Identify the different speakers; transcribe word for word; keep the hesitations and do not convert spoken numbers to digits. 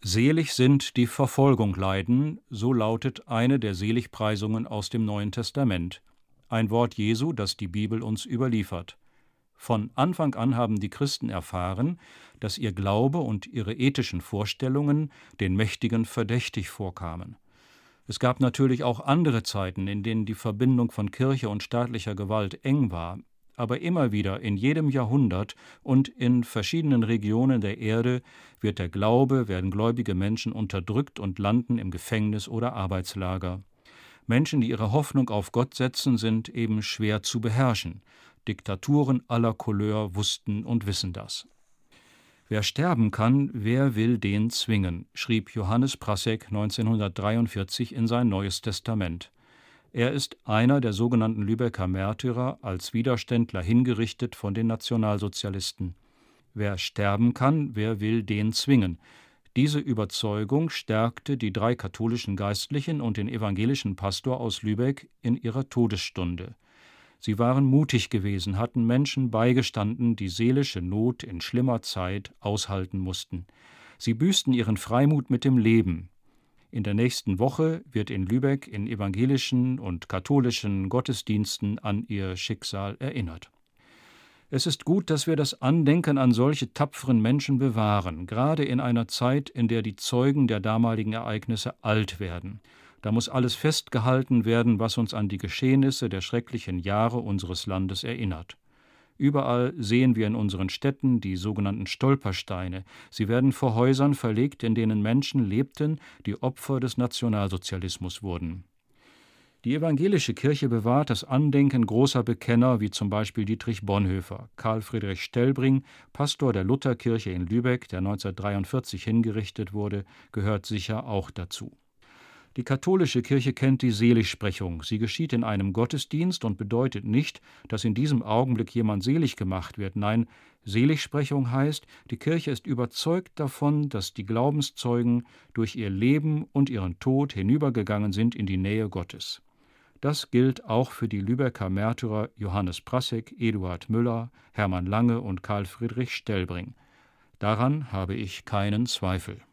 Speaker 1: Selig sind, die Verfolgung leiden, so lautet eine der Seligpreisungen aus dem Neuen Testament. Ein Wort Jesu, das die Bibel uns überliefert. Von Anfang an haben die Christen erfahren, dass ihr Glaube und ihre ethischen Vorstellungen den Mächtigen verdächtig vorkamen. Es gab natürlich auch andere Zeiten, in denen die Verbindung von Kirche und staatlicher Gewalt eng war, aber immer wieder in jedem Jahrhundert und in verschiedenen Regionen der Erde wird der Glaube, werden gläubige Menschen unterdrückt und landen im Gefängnis oder Arbeitslager. Menschen, die ihre Hoffnung auf Gott setzen, sind eben schwer zu beherrschen. Diktaturen aller Couleur wussten und wissen das. Wer sterben kann, wer will den zwingen, schrieb Johannes Prassek neunzehnhundertdreiundvierzig in sein Neues Testament. Er ist einer der sogenannten Lübecker Märtyrer, als Widerständler hingerichtet von den Nationalsozialisten. Wer sterben kann, wer will den zwingen. Diese Überzeugung stärkte die drei katholischen Geistlichen und den evangelischen Pastor aus Lübeck in ihrer Todesstunde. Sie waren mutig gewesen, hatten Menschen beigestanden, die seelische Not in schlimmer Zeit aushalten mussten. Sie büßten ihren Freimut mit dem Leben. In der nächsten Woche wird in Lübeck in evangelischen und katholischen Gottesdiensten an ihr Schicksal erinnert. Es ist gut, dass wir das Andenken an solche tapferen Menschen bewahren, gerade in einer Zeit, in der die Zeugen der damaligen Ereignisse alt werden. Da muss alles festgehalten werden, was uns an die Geschehnisse der schrecklichen Jahre unseres Landes erinnert. Überall sehen wir in unseren Städten die sogenannten Stolpersteine. Sie werden vor Häusern verlegt, in denen Menschen lebten, die Opfer des Nationalsozialismus wurden. Die evangelische Kirche bewahrt das Andenken großer Bekenner, wie zum Beispiel Dietrich Bonhoeffer. Karl Friedrich Stellbring, Pastor der Lutherkirche in Lübeck, der neunzehnhundertdreiundvierzig hingerichtet wurde, gehört sicher auch dazu. Die katholische Kirche kennt die Seligsprechung. Sie geschieht in einem Gottesdienst und bedeutet nicht, dass in diesem Augenblick jemand selig gemacht wird. Nein, Seligsprechung heißt, die Kirche ist überzeugt davon, dass die Glaubenszeugen durch ihr Leben und ihren Tod hinübergegangen sind in die Nähe Gottes. Das gilt auch für die Lübecker Märtyrer Johannes Prassek, Eduard Müller, Hermann Lange und Karl Friedrich Stellbring. Daran habe ich keinen Zweifel.